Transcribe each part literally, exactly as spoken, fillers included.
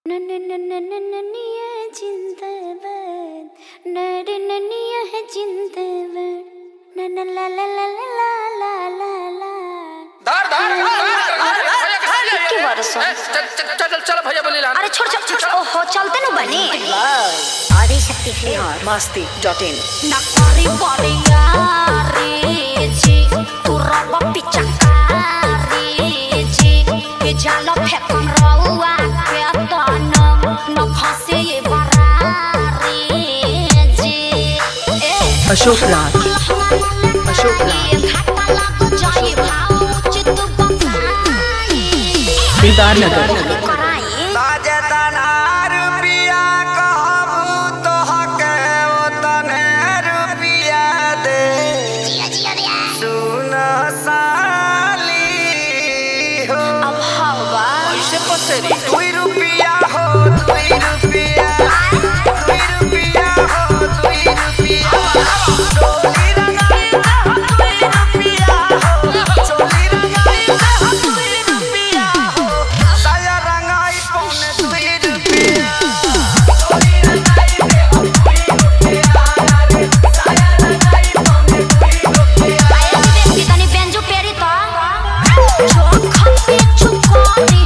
नन्निया जिंदाबाद नरे नन्निया है जिंदाबाद नन्ना ला ला ला ला ला ला ला धार धार के बरस चल चल चल भैया बोले ला अरे छोड़ छोड़ छोड़ ओहो चलते न बने आदि शक्ति फिल्म मस्ती डॉट इन नकारी परिया रे जी तू रब पिचकारी जी के जाल फेकम रहुआ के तन न फसे ये बरारी जी अशोक राज अशोक राज दीदार नगर दुई रुपया हो दुई रुपया दुई रुपया हो दुई रुपया चोली रंगाई हो दुई रुपया हो चोली रंगाई हो दुई रुपया हो साया रंगाई पौने दुई रुपया चोली रंगाई हो दुई रुपया साया रंगाई पौने दुई रुपया आया तनी बेंजो पेरी तो जो खपे चुकोनी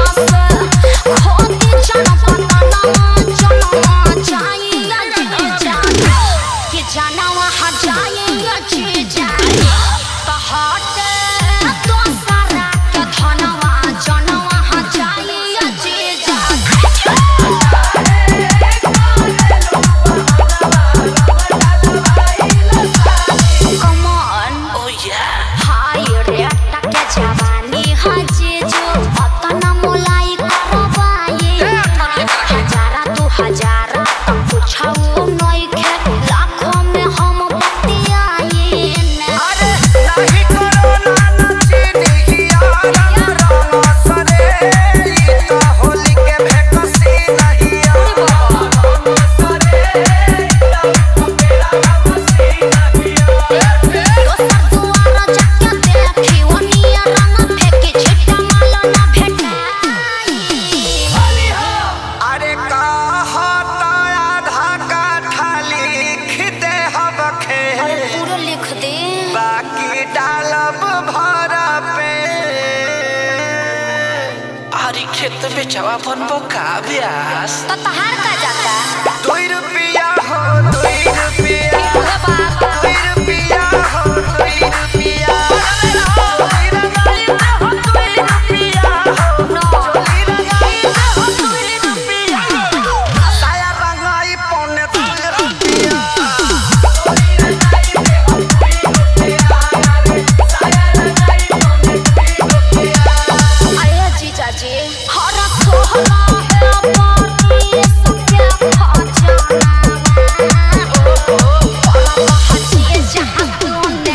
खेत बेचवा बनबो का ब्यास तो तहार का जाता दुई रुपया हो दुई रुपया दुई रुपया हो दुई रुपया चोली रंगाई हो दुई रुपया हो चोली रंगाई हो दुई रुपया साया रंगाई पौने दुई रुपया चोली रंगाई हो दुई रुपया साया रंगाई पौने दुई रुपया आया जीजा जी हरा सोहला है पानी सत्या खजाना ओ ओ हजी जहां तूने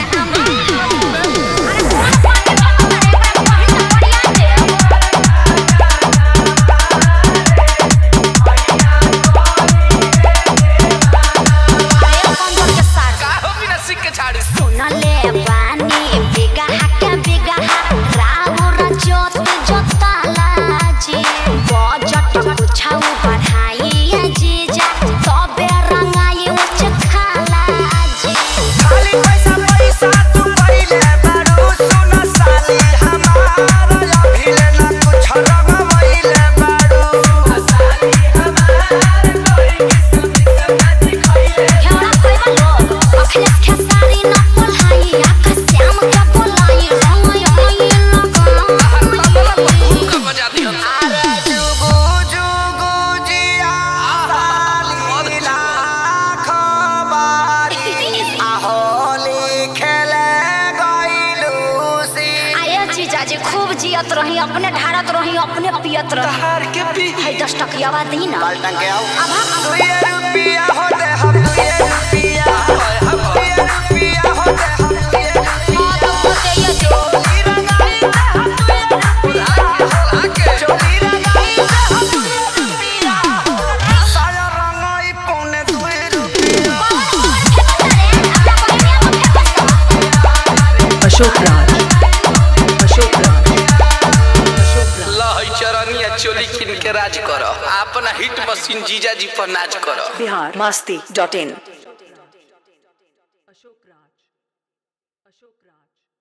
रही अपने ढारत रही अपने पियत रही तहार के पी है दस टकिया बात नहीं ना बाल्टन के आओ अब दुई रुपया होते हम दुई रुपया दुई रुपया होते हम दुई रुपया चोली रंगाई हो दुई रुपया चोली रंगाई हो दुई रुपया साया रंगाई पौने दुई रुपया अशोक राज अशोक राज चोली किन के राज कर, अपना हिट मशीन जीजा जी पर नाच कर। Bihar Masti dot in. Ashok Raj, Ashok Raj.